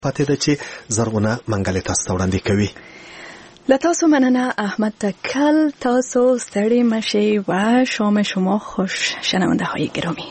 پاتې ده چې زرغونه منګلې تاسو ته وړاندې کوي. له تاسو مننه احمد تکل. تاسو ستړي مشئ و شام شما خوش شنونده های گرامی.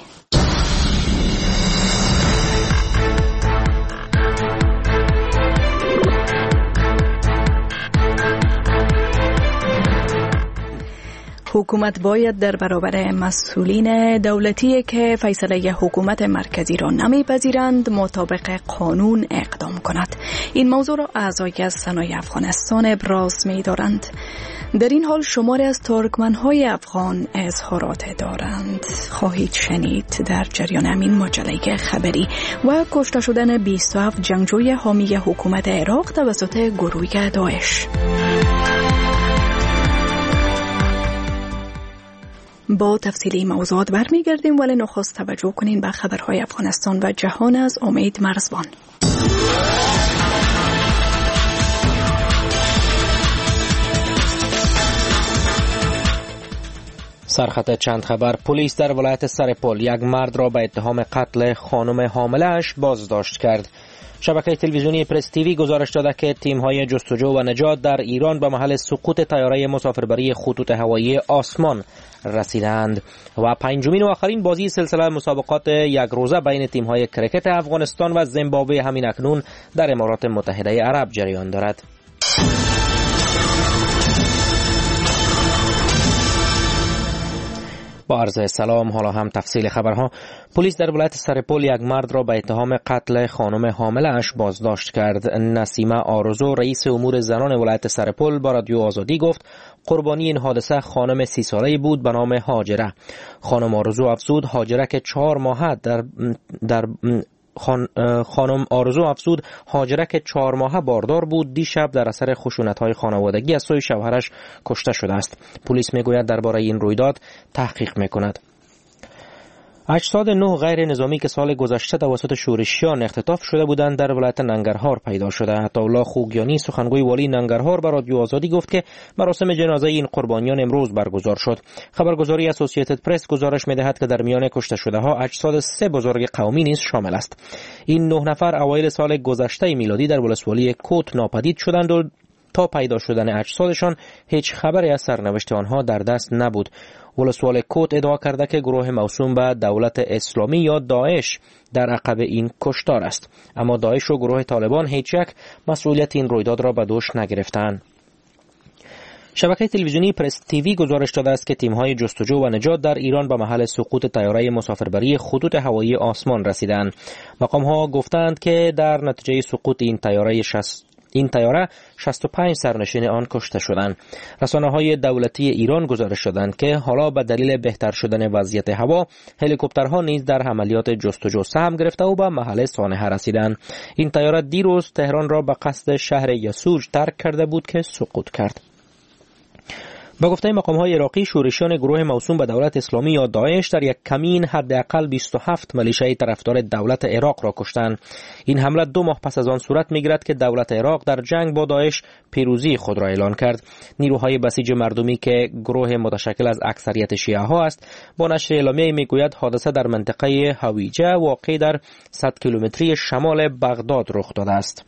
حکومت باید در برابر مسئولین دولتی که فیصله حکومت مرکزی را نمیپذیرند مطابق قانون اقدام کند. این موضوع را اعضای سنای افغانستان ابراز می‌دارند. در این حال شماری از ترکمن‌های افغان اظهارات دارند. خواهید شنید در جریان همین مجله خبری و کشته شدن 27 جنگجوی حامی حکومت عراق توسط گروه داعش. با تفصیلی موضوعات برمیگردیم، ولی نخست توجه کنین به خبرهای افغانستان و جهان از امید مرزبان. سرخط چند خبر. پلیس در ولایت سرپل یک مرد را به اتهام قتل خانم حامله‌اش بازداشت کرد. شبکه تلویزیونی پرس تیوی گزارش داده که تیم‌های جستجو و نجات در ایران به محل سقوط طیاره مسافربری خطوط هوایی آسمان رسیدند و پنجمین و آخرین بازی سلسله مسابقات یک روزه بین تیم‌های کرکت افغانستان و زیمبابوه همین اکنون در امارات متحده عرب جریان دارد. با عرض سلام، حالا هم تفصیل خبرها. پلیس در ولایت سرپل یک مرد را به اتهام قتل خانم حامله‌اش بازداشت کرد. نسیمه آرزو رئیس امور زنان ولایت سرپل با رادیو آزادی گفت قربانی این حادثه خانم 30 ساله‌ای بود به نام هاجره. خانم آرزو افزود هاجره که 4 ماه خانم آرزو افزود هاجره که 4 ماه باردار بود دیشب در اثر خشونت‌های خانوادگی از سوی شوهرش کشته شده است. پلیس میگوید درباره این رویداد تحقیق میکند. اجساد 9 غیر نظامی که سال گذشته توسط شورشیان اختطاف شده بودند در ولایت ننگرهار پیدا شده. عطاالله خوگیانی سخنگوی والی ننگرهار به رادیو آزادی گفت که مراسم جنازه این قربانیان امروز برگزار شد. خبرگزاری اسوسییتد پرس گزارش می‌دهد که در میان کشته شده‌ها اجساد 3 بزرگ قومی نیز شامل است. این 9 نفر اوایل سال گذشته میلادی در ولسوالی کوت ناپدید شدند و تا پیدا شدن اجسادشان هیچ خبری از سرنوشت آنها در دست نبود. ولسوالی کوت ادعا کرده که گروه موسوم به دولت اسلامی یا داعش در عقب این کشتار است، اما داعش و گروه طالبان هیچ یک مسئولیت این رویداد را به دوش نگرفتند. شبکه تلویزیونی پرس تیوی گزارش داده است که تیم‌های جستجو و نجات در ایران به محل سقوط طیاره مسافربری خطوط هوایی آسمان رسیدند. مقام‌ها گفتند که در نتیجه سقوط این طیاره 65 سرنشین آن کشته شدند. رسانه‌های دولتی ایران گزارش دادند که حالا به دلیل بهتر شدن وضعیت هوا هلیکوپترها نیز در عملیات جستجو سهم گرفته و به محل سانحه رسیدند. این طیاره دیروز تهران را به قصد شهر یسوج ترک کرده بود که سقوط کرد. با گفته مقام‌های عراقی شورشیان گروه موسوم به دولت اسلامی یا داعش در یک کمین حداقل 27 ملیشه‌ای طرفدار دولت عراق را کشتند. این حمله 2 ماه پس از آن صورت می‌گیرد که دولت عراق در جنگ با داعش پیروزی خود را اعلان کرد. نیروهای بسیج مردمی که گروه متشکل از اکثریت شیعه‌ها است با نشر اعلامیه میگوید حادثه در منطقه هویجه واقع در 100 کیلومتری شمال بغداد رخ داده است.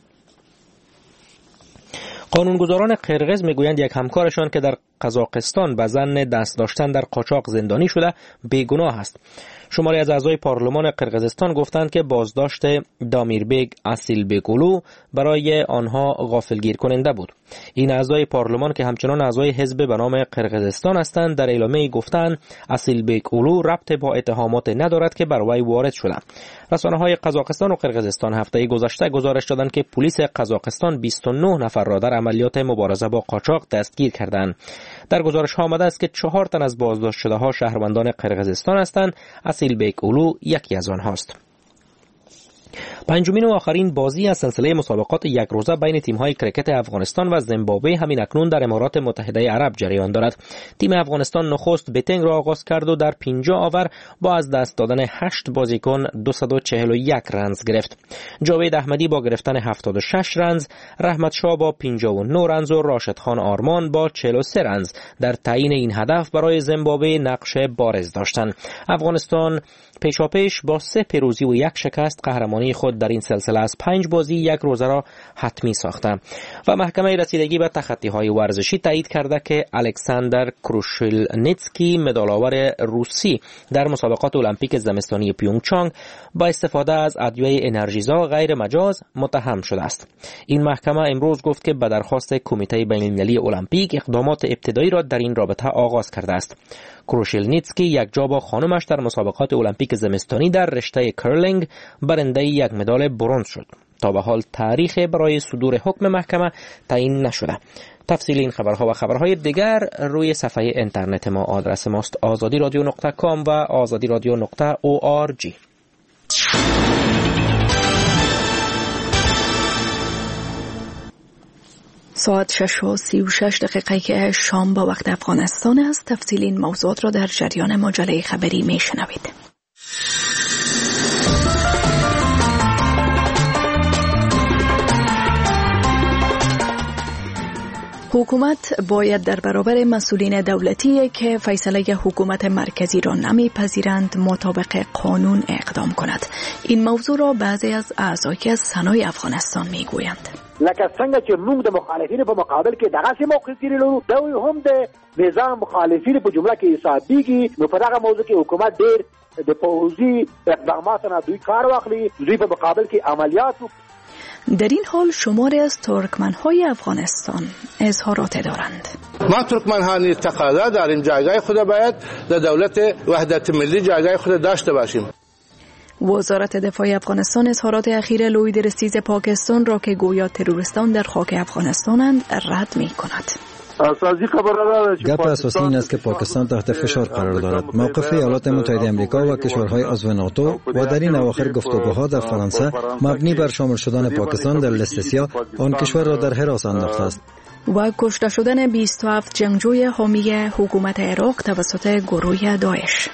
قانونگذاران قرقیز میگویند یک همکارشان که در قزاقستان به ظن دست داشتن در قاچاق زندانی شده بیگناه است. شماری از اعضای پارلمان قرقیزستان گفتند که بازداشت دامیربگ اسیلبگولو برای آنها غافلگیر کننده بود. این اعضای پارلمان که همچنان اعضای حزب به نام قرقیزستان هستند در اعلامیه گفتند اسیلبگولو ربط با اتهامات ندارد که بر وی وارد شده. رسانه‌های قزاقستان و قرقیزستان هفته گذشته گزارش دادند که پلیس قزاقستان 29 نفر را در عملیات مبارزه با قاچاق دستگیر کردند. در گزارش ها آمده است که 4 تن از بازداشت شده ها شهروندان قرقیزستان هستند. اسیلبگ اولو یکی از آنهاست. پنجمین و آخرین بازی از سلسله مسابقات یک روزه بین تیم‌های کرکت افغانستان و زیمبابوه همین اکنون در امارات متحده عرب جریان دارد. تیم افغانستان نخست بتنگ را آغاز کرد و در 50 آور با از دست دادن 8 بازیکن 241 رنز گرفت. جاوید احمدی با گرفتن 76 رنز، رحمت شاه با 59 رنز و راشد خان آرمان با 43 رنز در تعیین این هدف برای زیمبابوه نقش بارز داشتند. افغانستان پیشاپیش با 3 پیروزی و 1 شکست قهرمانی خود خود در این سلسله از 5 بازی 1 روزه را حتمی ساخته و محکمه رسیدگی به تخطی‌های ورزشی تایید کرده که الکساندر کروشلنیتسکی مدال‌آور روسی در مسابقات المپیک زمستانی پیونگچانگ با استفاده از ادویه انرژیزا غیر مجاز متهم شده است. این محکمه امروز گفت که به درخواست کمیته بین‌المللی المپیک اقدامات ابتدایی را در این رابطه آغاز کرده است. کروشلنیتسکی یک جا با خانمش در مسابقات المپیک زمستانی در رشته کرلینگ برنده 1 مدال برنز شد. تا به حال تاریخ برای صدور حکم محکمه تعیین نشده. تفصیل این خبرها و خبرهای دیگر روی صفحه اینترنت ما. آدرس ماست azadiradio.com و azadiradio.org. ساعت 6:36 که شام با وقت افغانستان است. تفصیل این موضوعات را در جریان مجله خبری میشنوید. حکومت باید در برابر مسئولین دولتی که فیصله حکومت مرکزی را نمیپذیرند مطابق قانون اقدام کند. این موضوع را بعضی از اعضای سنای افغانستان میگویند. لکه څنګه چې موږ د مخالفینو په مقابل کې دغه سي موقف لرو، دوی هم د نظام مخالفینو په جمله کې حسابيږي. نو په دغه موضوع کې حکومت ډېر د پوځي اقداماتو نه دوی کار واخلي، دوی په مقابل کې عملیات. در این حال شماری از ترکمن‌های افغانستان اظهارات دارند. ما ترکمن‌ها نیز تقاضا داریم جایگاه خود باید در دولت وحدت ملی جایگاه خود داشته باشیم. وزارت دفاع افغانستان اظهارات اخیر لوید رسیز پاکستان را که گویا تروریستان در خاک افغانستانند رد می‌کند. گپ اساسی این است که پاکستان تحت فشار قرار دارد. موقف ایالات متحده آمریکا و کشورهای عضو ناتو و در این اواخر گفتگوها در فرانسه مبنی بر شامل شدن پاکستان در لیست سیاه آن کشور را در حراس انداخته است. و کشته شدن 27 جنگجوی حامی حکومت عراق توسط گروه داعش.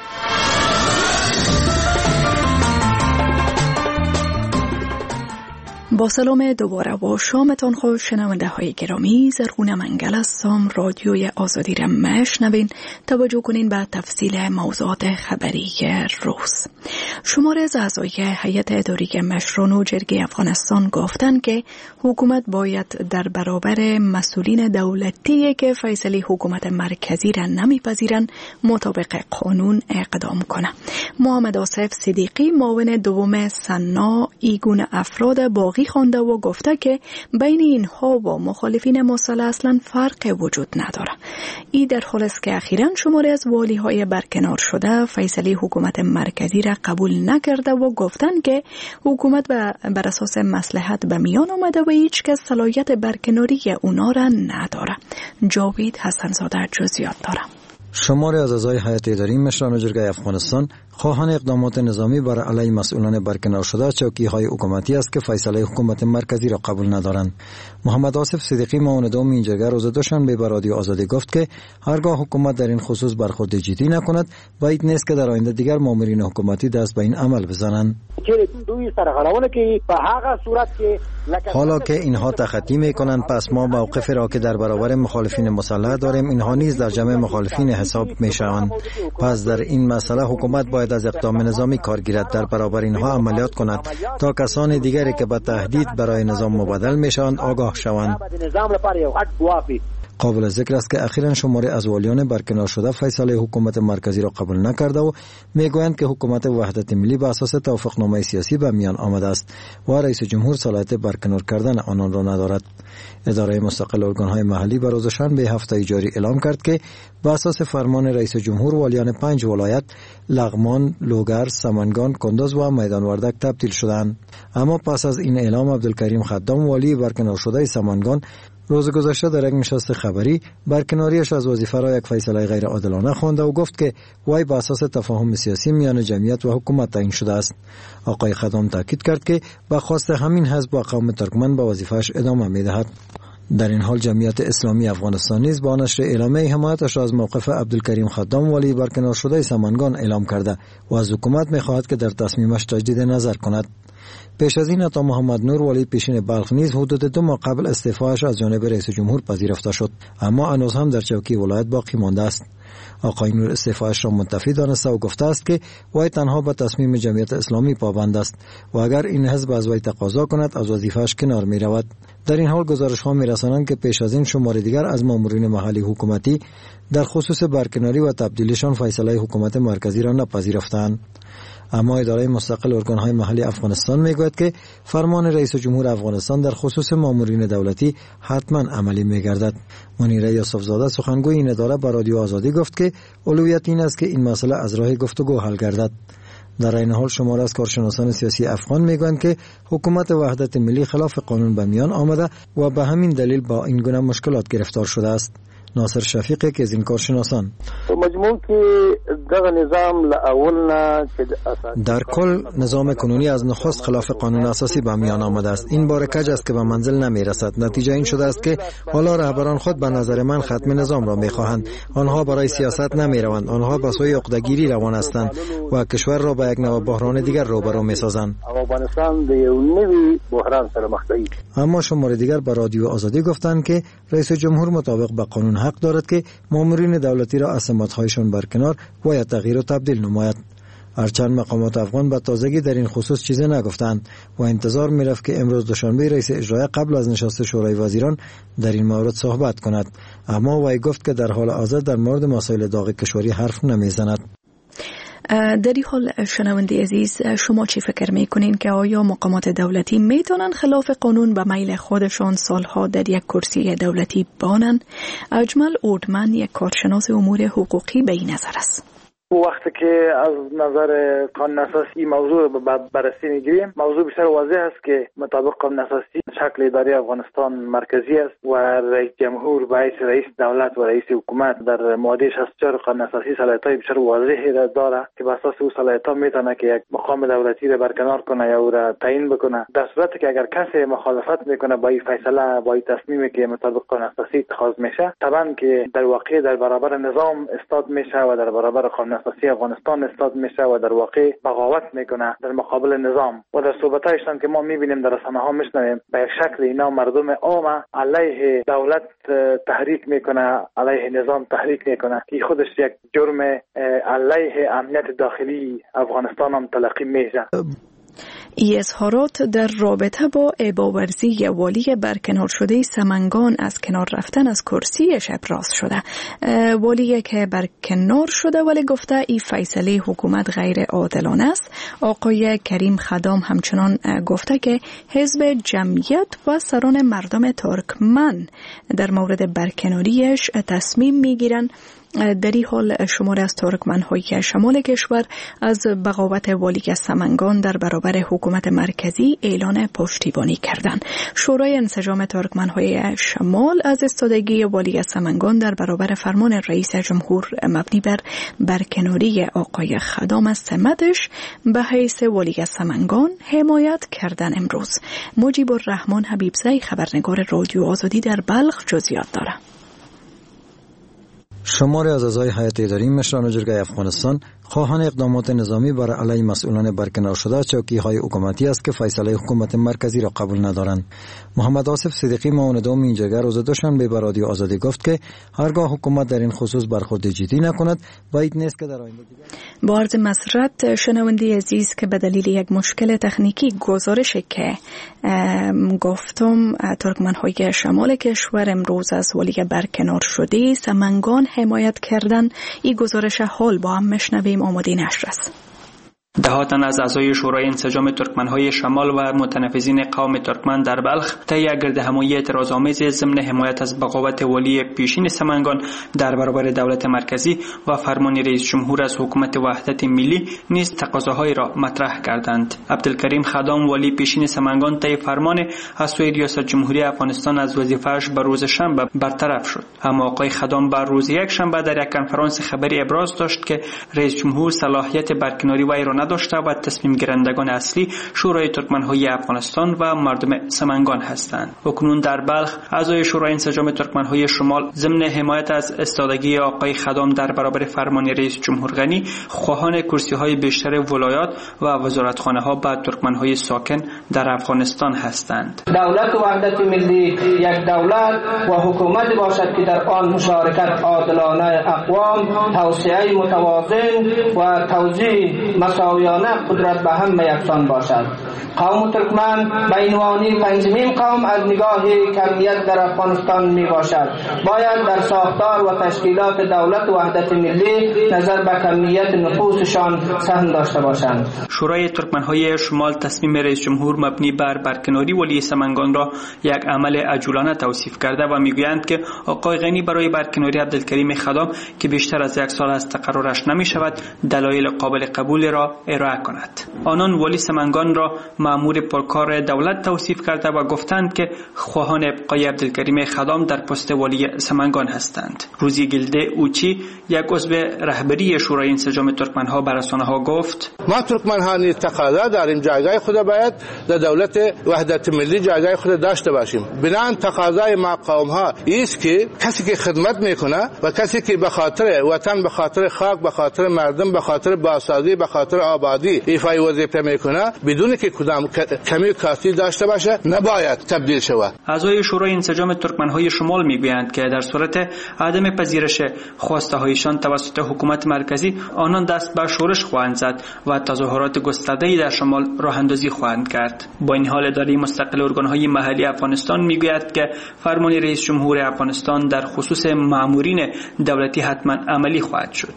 با سلام دوباره و شامتان خوش شنونده های گرامی. زرغونه منگل هستم. رادیوی آزادی را میشنوین. توجه کنین به تفصیل موضوعات خبری روز. شماری از اعضای هیئت اداری مشران و جرگه افغانستان گفتند که حکومت باید در برابر مسئولین دولتی که فیصله حکومت مرکزی را نمیپذیرند مطابق قانون اقدام کنه. محمد آصف صدیقی معاون دوم سنا ایگون افراد باقی خوانده و گفته که بین اینها و مخالفین مسلح اصلا فرق وجود نداره. ای در حالی است که اخیراً شماری از والی های برکنار شده فیصله حکومت مرکزی را قبول نکرده و گفتند که حکومت بر اساس مصلحت به میان آمده و هیچ کس صلاحیت برکناری اونا را نداره. جاوید حسنزاده جزئیات داره. شماری از اعضای هیئت اداری مشران و جرگه افغانستان خواهان اقدامات نظامی بر علیه مسئولان برکنار شده چوکی‌های حکومتی است که فیصله حکومت مرکزی را قبول ندارند. محمد آصف صدیقی معاون دوم این جرگه روز دوشنبه به رادیو آزادی گفت که هرگاه حکومت در این خصوص برخورد جدی نکند بعید نیست که در آینده دیگر مامورین حکومتی دست به این عمل بزنند. حالا که اینها تخطی میکنند پس ما موقف را که در برابر مخالفین مسلح داریم اینها نیز در جمع مخالفین حساب میشوند. پس در این مسئله حکومت باید از اقدام نظامی کار گیرد، در برابر اینها عملیات کند تا کسان دیگری که به تهدید برای نظام مبادل میشوند آگاه شوند. قابل ذکر است که اخیراً شماری از والیان برکنار شده فیصله حکومت مرکزی را قبول نکرده و میگویند که حکومت وحدت ملی به اساس توافقنامه سیاسی به میان آمده است و رئیس جمهور صلاحیت برکنار کردن آنان را ندارد. اداره مستقل ارگان‌های محلی به روز شنبه هفته جاری اعلام کرد که به اساس فرمان رئیس جمهور والیان 5 ولایت لغمان، لوگر، سمنگان، کندز و میدان وردک تبدیل شدند. اما پس از این اعلام عبدالکریم خدام والی برکنار شده سمنگان روز گذشته در یک نشست خبری برکناریش از وظیفه را یک فیصله غیر عادلانه خوانده و گفت که وی به اساس تفاهم سیاسی میان جمعیت و حکومت تعیین شده است. آقای خدام تاکید کرد که به خواست همین حزب و قوم ترکمن به وظیفه‌اش ادامه می‌دهد. در این حال جمعیت اسلامی افغانستان نیز با نشر اعلامیه حمایتش را از موقف عبدالکریم خدام والی برکنار شده سمنگان اعلام کرده و از حکومت می‌خواهد که در تصمیمش تجدید نظر کند. پیش از این عطا محمد نور والی پیشین بلخ نیز حدود 2 ماه قبل استعفایش از جانب رئیس جمهور پذیرفته شد، اما هنوز هم در چوکی ولایت باقی مانده است. آقای نور استعفایش را منتفی دانسته و گفته است که وی تنها به تصمیم جمعیت اسلامی پابند است و اگر این حزب از وی تقاضا کند از وظیفه‌اش کنار می رود. در این حال گزارش ها می رسانند که پیش از این شمار دیگر از مامورین محلی حکومتی در خصوص برکناری و تبدیلشان فیصله حکومت مرکزی را نپذیرفتند. اما اداره مستقل ارگان‌های محلی افغانستان میگوید که فرمان رئیس جمهور افغانستان در خصوص مامورین دولتی حتما عملی میگردد. منیره یوسفزاده سخنگوی این اداره به رادیو آزادی گفت که اولویت این است که این مسئله از راه گفتگو حل گردد. در این حال شمار از کارشناسان سیاسی افغان میگویند که حکومت وحدت ملی خلاف قانون به میان آمده و به همین دلیل با این گونه مشکلات گرفتار شده است. ناصر شفیق که از این کارشناسان مجموع که دغه نظام لاولنا در کل نظام کنونی از نخست خلاف قانون اساسی به میان آمده است. این بار کج است که به منزل نمی رسد. نتیجه این شده است که حالا رهبران خود به نظر من ختم نظام را می خواهند. آنها برای سیاست نمی روند. آنها به سوی عقده‌گیری روان هستند و کشور را به یک نوع بحران دیگر روبرو می سازند. افغانستان د یو نوی بحران سره مخ دی. اما شمار دیگر به رادیو آزادی گفتند که رئیس جمهور مطابق به قانون حق دارد که مامورین دولتی را از سمت‌هایشان برکنار و یا تغییر و تبدیل نماید. هرچند مقامات افغان به تازگی در این خصوص چیزی نگفتند و انتظار می‌رفت که امروز دوشنبه رئیس اجرایی قبل از نشست شورای وزیران در این مورد صحبت کند، اما وی گفت که در حال حاضر در مورد مسائل داغ کشوری حرف نمیزند. در این حال شنونده عزیز، شما چی فکر میکنین که آیا مقامات دولتی میتونن خلاف قانون به میل خودشان سالها در یک کرسی دولتی بانن؟ اجمل اودمن یک کارشناس امور حقوقی به این نظر است. وقتی که از نظر قانون اساسی موضوع رو بررسی میگیریم، موضوع بسیار واضح است که مطابق قانون اساسی شکل اداره افغانستان مرکزی است و رئیس جمهور به حیث رئیس دولت و رئیس حکومت در ماده 64 قانون اساسی صلاحیت‌های بسیار واضحی را دارد که بر اساس او صلاحیت‌ها میتونه که یک مقام دولتی را برکنار کنه یا او را تعیین بکنه، در صورتی که اگر کسی مخالفت میکنه با این فیصله، با این تصمیمی که مطابق قانون اساسی اتخاذ میشه، طبعا که در واقع در برابر نظام استاد میشه و در برابر قانون اساسی افغانستان استاد میشه و در واقع بغاوت میکنه در مقابل نظام. و در صحبتایشان که ما میبینیم در رسانه‌ها میشنویم، به یک شکل اینا مردم عام علیه دولت تحریک میکنه، علیه نظام تحریک میکنه که خودش یک جرم علیه امنیت داخلی افغانستان هم تلقی میشه. ای اظهارات در رابطه با اباورزی والی برکنار شده سمنگان از کنار رفتن از کرسیش ابراز شده. والی که برکنار شده ولی گفته این فیصله حکومت غیر عادلانه است. آقای کریم خدام همچنان گفته که حزب جمعیت و سران مردم ترکمن در مورد برکناریش تصمیم میگیرن. در این حال شمار از ترکمن‌های شمال کشور از بغاوت والی سمنگان در برابر حکومت مرکزی اعلان پشتیبانی کردند. شورای انسجام ترکمن‌های شمال از ایستادگی والی سمنگان در برابر فرمان رئیس جمهور مبنی بر برکناری آقای خدام از سمتش به حیث والی سمنگان حمایت کردن. امروز مجیب الرحمن حبیبزی خبرنگار رادیو آزادی در بلخ جزئیات دارد. شماری از اعضای هیئت اداری مشران جرگه افغانستان خواهان اقدامات نظامی برای علیه مسئولان برکنار شده از چوکی‌های حکومتی است که فیصله حکومت مرکزی را قبول ندارند. محمد آصف صدیقی معاون دوم این جرگه روز دوشنبه به رادیو آزادی گفت که هرگاه حکومت در این خصوص برخورد جدی نکند بعید نیست که در آینده با عرض مسرت شنونده عزیز که به دلیل یک مشکل تکنیکی گزارش که گفتم ترکمن‌های شمال کشور امروز از والی برکنار شده سمنگان حمایت کردن، این گزارش حال با هم مشنویم. آماده نشر است. دهات تن از اعضای شورای انسجام ترکمن‌های شمال و متنفذین قوم ترکمن در بلخ طی یک گردهمایی اعتراض‌آمیز ضمن حمایت از بغاوت والی پیشین سمنگان در برابر دولت مرکزی و فرمان رئیس جمهور از حکومت وحدت ملی نیز تقاضاهایی را مطرح کردند. عبدالکریم خدام والی پیشین سمنگان طی فرمان از سوی ریاست جمهوری افغانستان از وظیفه‌اش به روز شنبه برطرف شد، اما آقای خدام بر روز یک شنبه در یک کنفرانس خبری ابراز داشت که رئیس جمهور صلاحیت برکناری وی را نداشته و تصمیم گیرندگان اصلی شورای ترکمنهای افغانستان و مردم سمنگان هستند. اکنون در بلخ اعضای شورای انسجام ترکمنهای شمال ضمن حمایت از استادگی آقای خدام در برابر فرمان رئیس جمهور غنی خواهان کرسی‌های بیشتر ولایات و وزارتخانه‌ها به ترکمنهای ساکن در افغانستان هستند. دولت وحدت ملی یک دولت و حکومت باشد که در آن مشارکت عادلانه اقوام، توسعه متوازن و توزیع مساویانه قدرت به همه یکسان باشد. قوم ترکمن به عنوان پنجمین قوم از نگاه کمیت در افغانستان می باشد. باید در ساختار و تشکیلات دولت وحدت ملی نظر به کمیت نفوسشان سهم داشته باشند. شورای ترکمنهای شمال تصمیم رئیس جمهور مبنی بر برکناری ولی سمنگان را یک عمل عجولانه توصیف کرده و میگویند که آقای غنی برای برکناری عبدالکریم خدام که بیشتر از 1 سال از تقررش نمی شود دلایل قابل قبول را ارائه کند. آنان ولی سمنگان را مأمور پرکار دولت توصیف کرده و گفتند که خواهان ابقای عبدالکریم خدام در پست ولی سمنگان هستند. روزی گلده اوچی یک عضو رهبری شورای انسجام ترکمنها بر رسانه‌ها گفت: ما ترکمن‌ها نیز تقاضا داریم جایگاه خود باید در دولت وحدت ملی جایگاه خود داشته باشیم. بنابراین تقاضای ما قوم‌ها است که کسی که خدمت میکنه و کسی که به خاطر وطن، به خاطر خاک، به خاطر مردم، به خاطر بازسازی، به خاطر آبادی ایفای وظیفه میکنه بدون که کدام کمی کاستی داشته باشه نباید تبدیل شود. اعضای شورای انسجام ترکمنهای شمال میگویند که در صورت عدم پذیرش خواسته هایشان توسط حکومت مرکزی آنان دست به شورش خواهند زد و تظاهرات گسترده‌ای در شمال راه اندازی خواهند کرد. با این حال اداره مستقل ارگان‌های محلی افغانستان میگوید که فرمان رئیس جمهور افغانستان در خصوص مامورین دولتی حتما عملی خواهد شد.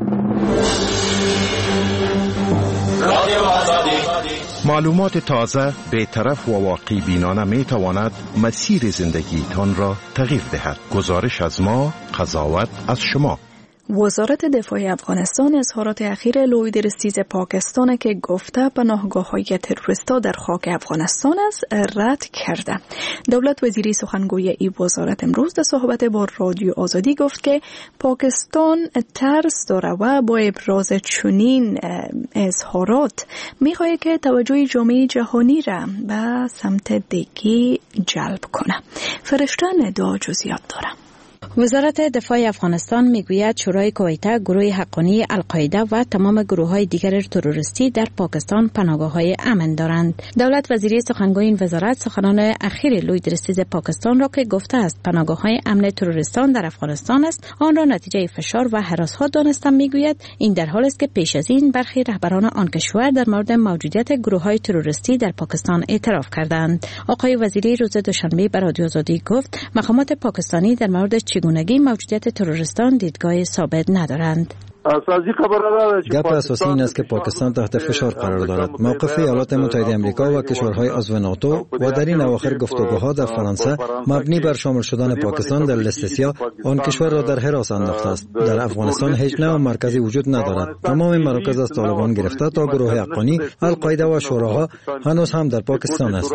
معلومات تازه، بی‌طرف و واقعی بینانه می تواند مسیر زندگیتان را تغییر دهد. گزارش از ما، قضاوت از شما. وزارت دفاع افغانستان اظهارات اخیر لوید رستیز پاکستان که گفته پناهگاه‌های تروریستا در خاک افغانستان است رد کرده. دولت وزیری سخنگوی این وزارت امروز در صحبت با رادیو آزادی گفت که پاکستان ترس داره و با ابراز چنین اظهارات می‌خواهد که توجه جامعه جهانی را به سمت دیگه جلب کنه. فرشته ندا جزئیات داره. وزارت دفاع افغانستان میگوید شورای کویته، گروه حقانی القاعده و تمام گروه‌های دیگر تروریستی در پاکستان پناهگاه‌های امن دارند. دولت وزیری سخنگوی این وزارت سخنان اخیر لوید رستیز پاکستان را که گفته است پناهگاه‌های امن تروریستان در افغانستان است، آن را نتیجه فشار و هراس‌ها دانسته میگوید این در حالی است که پیش از این برخی رهبران آن کشور در مورد موجودیت گروه‌های تروریستی در پاکستان اعتراف کردند. آقای وزیری روز دوشنبه به رادیو آزادی گفت مقامات پاکستانی در مورد چگونگی موجودیت تروریستان دیدگاه ثابت ندارند. گپ اساسی این است که پاکستان تحت فشار قرار دارد. موقف ایالات متحده آمریکا و کشورهای عضو ناتو و در این اواخر گفتگوها در فرانسه مبنی بر شامل شدن پاکستان در لیست سیاه آن کشور را در حراس انداخته است. در افغانستان هیچ نوع مرکزی وجود ندارد. تمام مراکز از طالبان گرفته تا گروه حقانی، القاعده و شوراها هنوز هم در پاکستان است.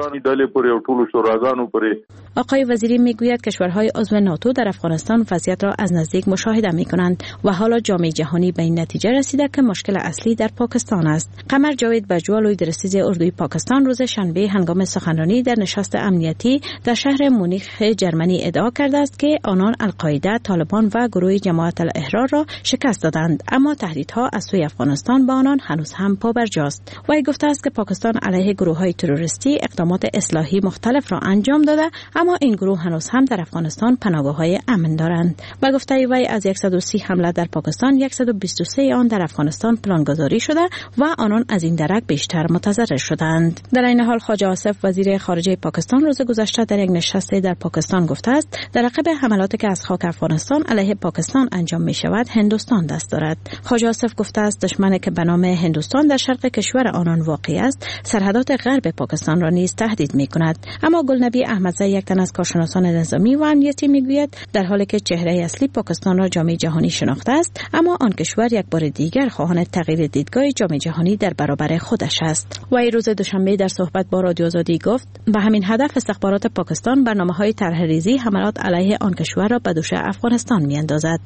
آقای وزیری میگوید کشورهای عضو ناتو در افغانستان وضعیت را از نزدیک مشاهده می‌کنند و حالا جامعه جهانی به این نتیجه رسیده که مشکل اصلی در پاکستان است. قمر جاوید بجوا لوید رستیز اردوی پاکستان روز شنبه هنگام سخنرانی در نشست امنیتی در شهر مونیخ جرمنی ادعا کرده است که آنان القاعده، طالبان و گروه جماعت الاحرار را شکست دادند، اما تهدیدها از سوی افغانستان به آنان هنوز هم پابرجاست. وی گفته است که پاکستان علیه گروه‌های تروریستی اقدامات اصلاحی مختلف را انجام داده، اما این گروه هنوز هم در افغانستان پناهگاه‌های امن دارند. با گفته وی از 130 حمله در پاکستان 123 آن در افغانستان پلانگذاری شده و آنان از این درک بیشتر متضرر شدند. در این حال خواجه آصف وزیر خارجه پاکستان روز گذشته در یک نشست در پاکستان گفته است در عقب حملاتی که از خاک افغانستان علیه پاکستان انجام می شود هندوستان دست دارد. خواجه آصف گفته است دشمنی که به نام هندوستان در شرق کشور آنان واقع است سرحدات غرب پاکستان را نیز تهدید می کند. اما گلنبی احمدزی یک تن از کارشناسان نظامی و امنیتی می گوید در حالی که چهره اصلی پاکستان را جامعه جهانی شناخته است، اما آن کشور یک بار دیگر خواهان تغییر دیدگاه جام جهانی در برابر خودش است. و روز دوشنبه در صحبت با رادیو آزادی گفت به همین هدف استخبارات پاکستان برنامه‌های طرح‌ریزی حملات علیه آن کشور را به دوش افغانستان می‌اندازد.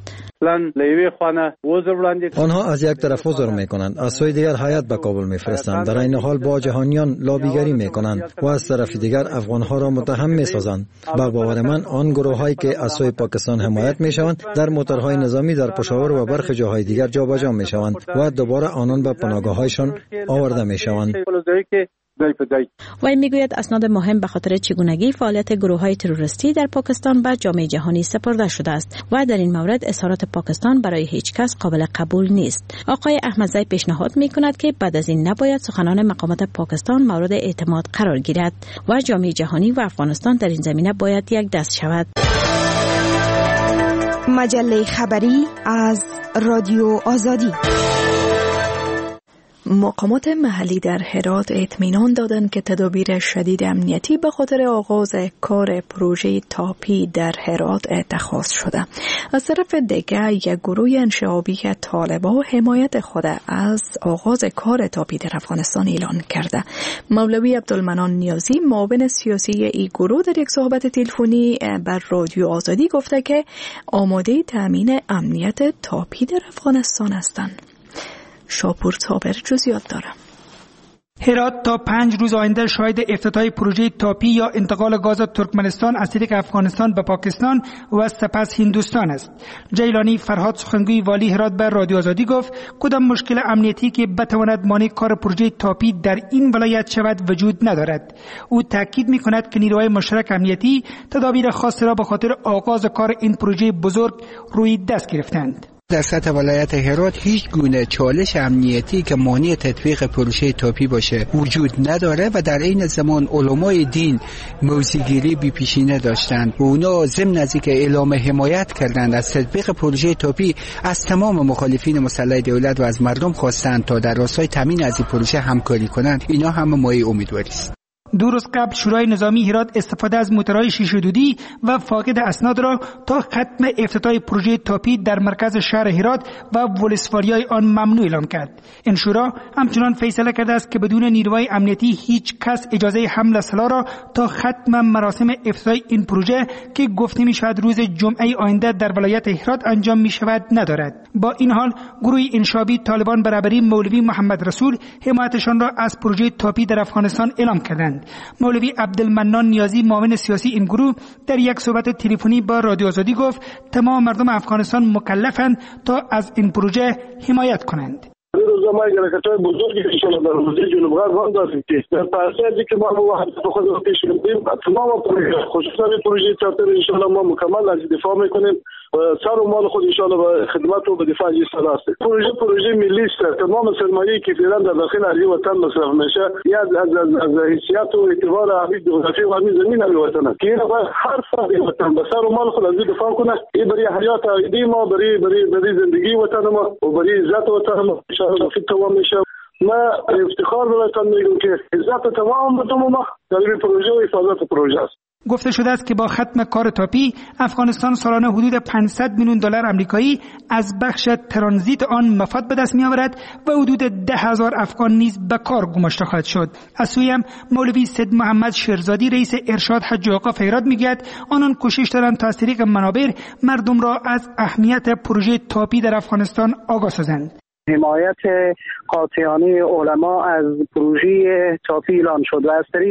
آنها از یک طرف عذر می‌کنند، از سوی دیگر هیئت به کابل می‌فرستند، در این حال با جهانیان لابیگری می‌کنند و از طرف دیگر افغان‌ها را متهم می‌سازند. با باور من آن گروه‌هایی که از سوی پاکستان حمایت می‌شوند در موتورهای نظامی در پشاور و برخی جاهای دیگر جابجا می‌شوند و دوباره آنان به پناهگاه‌هایشان آورده می‌شوند. و میگوید اسناد مهم به خاطر چگونگی فعالیت گروه‌های تروریستی در پاکستان به جامعه جهانی سپرده شده است و در این مورد اظهارات پاکستان برای هیچ کس قابل قبول نیست. آقای احمدزی پیشنهاد می‌کند که بعد از این نباید سخنان مقامات پاکستان مورد اعتماد قرار گیرد و جامعه جهانی و افغانستان در این زمینه باید یک دست شود. مجله خبری از رادیو آزادی. مقامات محلی در هرات اطمینان دادند که تدابیر شدید امنیتی به خاطر آغاز کار پروژه تاپی در هرات اتخاذ شده. از طرف دیگر یک گروه انشعابی طالبان حمایت خود از آغاز کار تاپی در افغانستان اعلان کرده. مولوی عبدالمنان نیازی معاون سیاسی این گروه در یک صحبت تلفنی بر رادیو آزادی گفته که آماده تامین امنیت تاپی در افغانستان هستند. شاپور صابر جزئیات داره. هرات تا 5 روز آینده شاهد افتتاح پروژه تاپی یا انتقال گاز ترکمنستان از طریق افغانستان به پاکستان و سپس هندوستان است. جیلانی فرهاد سخنگوی والی هرات به رادیو آزادی گفت کدام مشکل امنیتی که بتواند مانع کار پروژه تاپی در این ولایت شود وجود ندارد. او تاکید می‌کند که نیروهای مشترک امنیتی تدابیر خاص را به خاطر آغاز کار این پروژه بزرگ روی دست گرفتند. در سطح ولایت هرات هیچ گونه چالش امنیتی که مانع تطبیق پروژه تاپی باشه وجود نداره و در این زمان علمای دین موضع‌گیری بی پیشینه داشتند و اونا ضمن از اینکه اعلام حمایت کردند از تطبیق پروژه تاپی از تمام مخالفین مسلح دولت و از مردم خواستند تا در راستای تامین از این پروژه همکاری کنند. اینا هم مایه امیدواری است. 2 روز قبل شورای نظامی هرات استفاده از موتورهای شیشه دودی و فاقد اسناد را تا ختم افتتاح پروژه تاپی در مرکز شهر هرات و ولسواریای آن ممنوع اعلام کرد. این شورا همچنان فیصله کرده است که بدون نیروهای امنیتی هیچ کس اجازه حمل سلاح را تا ختم مراسم افتتاح این پروژه که گفته می شود روز جمعه آینده در ولایت هرات انجام می شود ندارد. با این حال گروه انشابی طالبان برابری مولوی محمد رسول حمایتشان را از پروژه تاپی در افغانستان اعلام کردند. مولوی عبدالمنان نیازی معاون سیاسی این گروه در یک صحبت تلفنی با رادیو آزادی گفت تمام مردم افغانستان مکلفند تا از این پروژه حمایت کنند. ما یک حرکت‌های بزرگی انشاءالله در حوزه جنوب غرب هم داریم که در پرسه که ما وحدت خود را پیش می‌بریم تمام خصوصا پروژه تاپی انشاءالله ما مکمل از دفاع می‌کنیم و سر و مال خود انشاءالله به خدمت و به دفاع ایستاده است. پروژه ملی است. تمام سرمایه‌ای که فعلا در داخل ارضی وطن مصرف میشه یا از حیثیت و اعتبار همین جغرافی و همین زمین وطن است که هر فرد وطن به سر و مال خود از دفاع کنه. این برای حیات عادی ما برای زندگی وطن ما و برای عزت وطن ما انشاءالله تمام میشه. ما افتخار دارم میگم که عزت تمام مردم ما در این پروژه و حفاظت پروژه است. گفته شده است که با ختم کار تاپی افغانستان سالانه حدود 500 میلیون دلار آمریکایی از بخش ترانزیت آن مفاد به دست می‌آورد و حدود 10,000 افغان نیز به کار گماشته خواهد شد. از سوی هم مولوی سید محمد شیرزادی رئیس ارشاد حج و اوقاف هرات میگوید آنان کوشش دارند تا از طریق منابر مردم را از اهمیت پروژه تاپی در افغانستان آگاه سازند. حمایت قاطعانه علما از پروژه تاپی اعلان شد و از طریق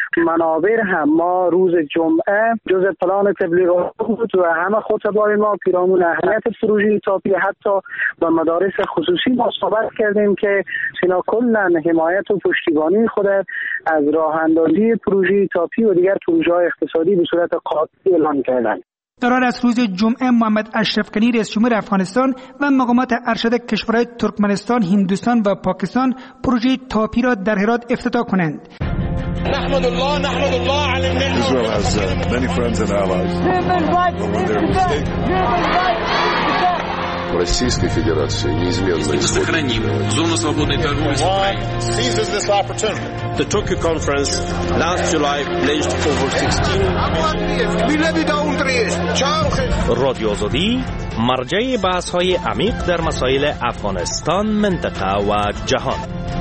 منابر هم ما روز جمعه جز پلان تبلیغ بود و همه خطبای ما پیرامون اهمیت پروژه تاپی حتی با مدارس خصوصی ما صحبت کردیم که اینا کلا حمایت و پشتیبانی خود از راه اندازی پروژه تاپی و دیگر پروژه‌های اقتصادی به صورت قاطع اعلان کردند. قرار است روز جمعه محمد اشرف غنی رئیس جمهور افغانستان و مقامات ارشد کشورهای ترکمنستان، هندوستان و پاکستان پروژه تاپی را در هرات افتتاح کنند. نحمد الله على النعمة. Israel has many friends and allies. Российской Федерации неизменно сохраним зону свободной торговли с Украиной. The Tokyo Conference last July pledged over 16 رادیو آزادی مرجع بحث‌های عمیق در مسائل افغانستان، منطقه و جهان.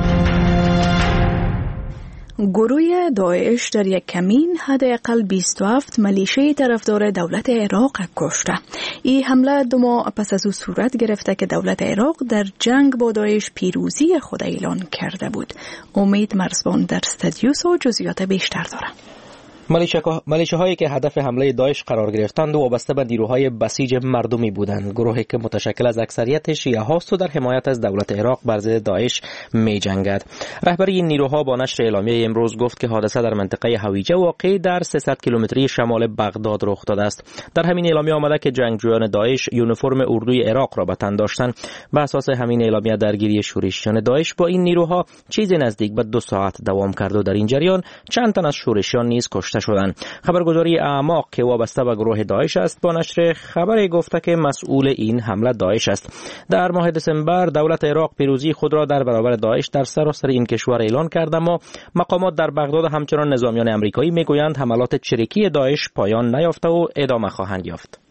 گروه داعش در یک کمین حداقل 27 ملیشه طرفدار دولت عراق کشته. این حمله 2 ماه پس از او صورت گرفته که دولت عراق در جنگ با داعش پیروزی خود اعلان کرده بود. امید مرزبان در استودیوس و جزئیات بیشتر داره. ملیشه هایی که هدف حمله داعش قرار گرفتند و وابسته به نیروهای بسیج مردمی بودند. گروهی که متشکل از اکثریت شیعه هاست و در حمایت از دولت عراق بر ضد داعش می جنگد. رهبری این نیروها با نشر اعلامیه امروز گفت که حادثه در منطقه هویجه واقع در 300 کیلومتری شمال بغداد رخ داده است. در همین اعلامیه آمده که جنگجویان داعش یونیفرم اردوی عراق را به تن داشتند. بر اساس همین اعلامیه درگیری شورشیان داعش با این نیروها چیزی نزدیک به 2 ساعت دوام کرد و در این جریان چند تن از شورشیان نیز کشته شدند. خبرگزاری اعماق که وابسته به گروه داعش است با نشر خبر گفته که مسئول این حمله داعش است. در ماه دسامبر دولت عراق پیروزی خود را در برابر داعش در سراسر این کشور اعلان کرد، اما مقامات در بغداد همچنان نظامیان آمریکایی میگویند حملات چریکی داعش پایان نیافته و ادامه خواهند یافت.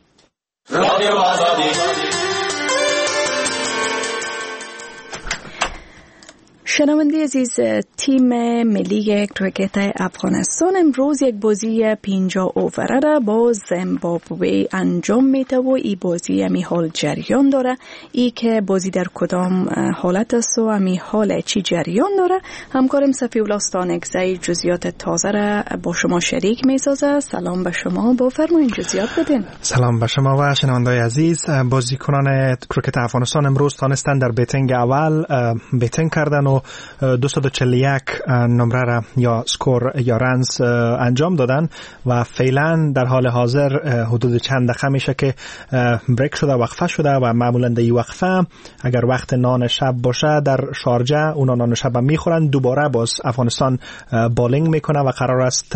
شنونده عزیز، تیم ملی کریکت افغانستان امروز یک بازی 50 اووره را با زیمبابوه انجام میده و این بازی امی حال جریان داره. ای که بازی در کدام حالت است و امی حال چی جریان داره، همکارم صفی‌الله ستانکزی جزئیات تازه را با شما شریک میسازه. سلام به شما، بفرمایید جزئیات بدین. سلام به شما و شنونده‌های عزیز. بازیکنان کریکت افغانستان امروز تانستن در بیتینگ اول بیتینگ کردن و 241 نمره را یا سکور یا رنز انجام دادن و فعلا در حال حاضر حدود چند دقیقه میشه که بریک شده، وقفه شده و معمولا در این وقفه اگر وقت نان شب باشه در شارجه اونا نان شب میخورن. دوباره باز افغانستان بالینگ میکنه و قرار است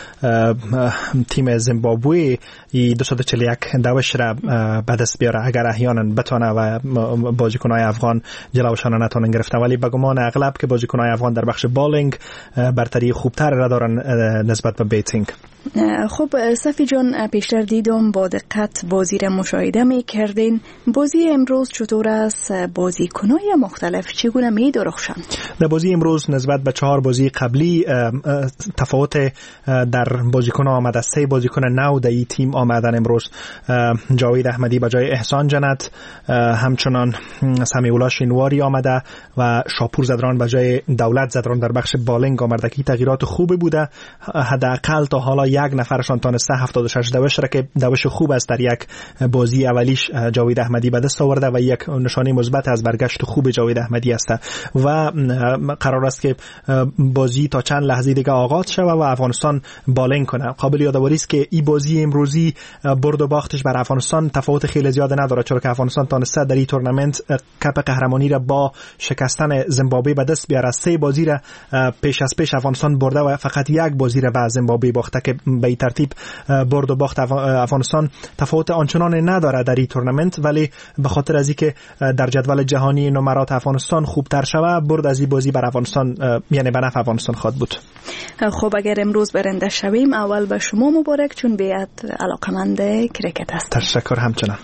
تیم زیمبابوه 241 دوش را به دست بیاره اگر احیانا بتونه و بازیکن‌های افغان جلوشان نتونن گرفته، ولی به گمان اغلب که بازیکن‌های افغان در بخش بالینگ برتری خوبتر را دارن نسبت به بیتینگ. خب صفی جان، پیشتر دیدم با دقت بازی را مشاهده می‌کردین. بازی امروز چطور است؟ بازیکن‌های مختلف چگونه می‌درخشند؟ در بازی امروز نسبت به 4 بازی قبلی تفاوت در بازیکن‌ها آمده. 3 بازیکن نو در این تیم آمدن امروز. جاوید احمدی به جای احسان جنت، همچنان سمیع‌الله شینواری آمده و شاپور زدران به جای دولت زدران در بخش بالینگ آمده که تغییرات خوبی بوده. حداقل تا حالا یک نفرشان تانسته 76 دوش را که دوش خوب است در یک بازی اولیش جاوید احمدی به دست آورده و یک نشانه مثبت از برگشت خوب جاوید احمدی است و قرار است که بازی تا چند لحظه دیگه آغاز شود و افغانستان بالینگ کنه. قابل یادآوری است که این بازی امروزی برد و باختش بر افغانستان تفاوت خیلی زیاد نداره، چون که افغانستان تانسته در این تورنمنت کپ قهرمانی را با شکستن زیمبابوه به دست بیاره. 3 بازی را پیش از پیش افغانستان برده و فقط یک بازی را به زیمبابوه باخته که به این ترتیب برد و باخت افغانستان تفاوت آنچنان نداره در این تورنمنت، ولی به خاطر از اینکه در جدول جهانی نمرات افغانستان خوبتر شود، برد از این بازی بر افغانستان یعنی به نفع افغانستان خواهد بود. خب اگر امروز برنده شویم اول به شما مبارک، چون بیاد علاقمند کریکت هست. تشکر. همچنان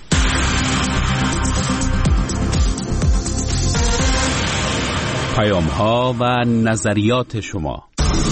پیام ها و نظریات شما.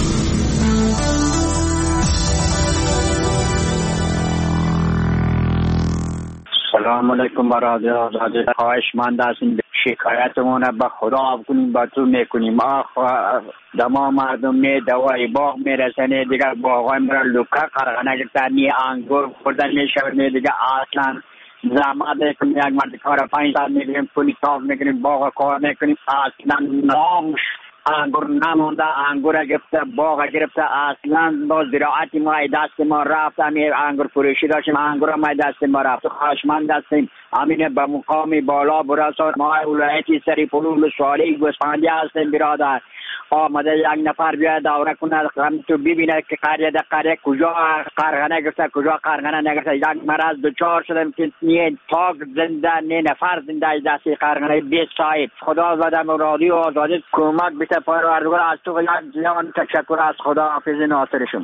سلام علیکم برادر آزادی. خواهشمند هستیم شکایتمون به خدا کنیم، با تو میکنیم. دما مردم می دوای باغ میرسنه دیگه باغای مرا لوکا قرغنه گرفتنی انگور خوردن میشود دیگه اصلا زحمت میکنیم. یک مرد کار 5 ساعت میگیریم پولی صاف میکنیم باغ کار میکنیم اصلا نامش انگور نمونده. انگور گرفته باغ گرفته اصلا با زراعتی ما دست ما رفت. همین انگور فروشی داشتیم انگور ما دست ما رفت. خواهشمند هستیم امین به مقامی بالا برسان. ما ولایتی سری پلول سوالی گوسفندی هستیم برادر. آمده یک نفر بیاد دوره کنه هم تو ببینه که قریه در قریه کجا قرغنه گرفته کجا قرغنه نگرفته. یک مرض دچار شدم که نه پاک زنده نه نفر زنده از دستی قرغنه 20 ساعت. خدا بدم رادیو آزادی کمک بده پروردگار. از تو یک جان تشکر از خدا. حافظ ناصر شما.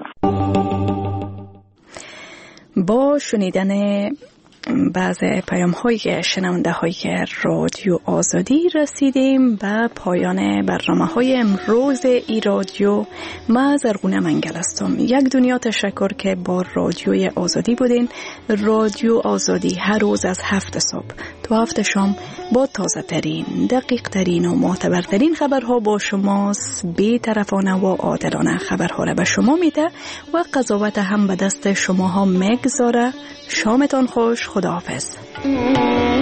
با شنیدن بعض پیام های شنونده های رادیو آزادی رسیدیم به پایان برنامه های امروز ای رادیو. من زرغونه منگل هستم. یک دنیا تشکر که با رادیوی آزادی بودین. رادیو آزادی هر روز از 7 صبح تا 7 شام با تازه ترین، دقیق ترین و معتبرترین خبرها با شماست. بی‌طرفانه و عادلانه خبرها را به شما میده و قضاوت هم به دست شماها میگذاره. شامتان خوش. خداحافظ.